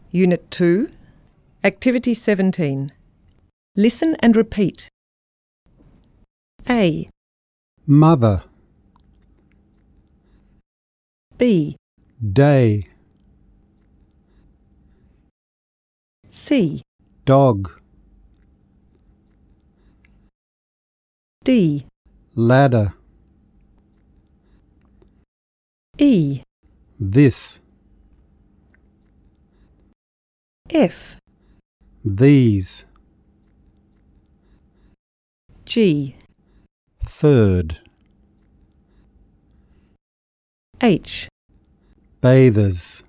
Unit 2, Activity 17. Listen and repeat. A, Mother, B, day, C, dog, D, ladder, E, this, F, these, G, third, H, bathers,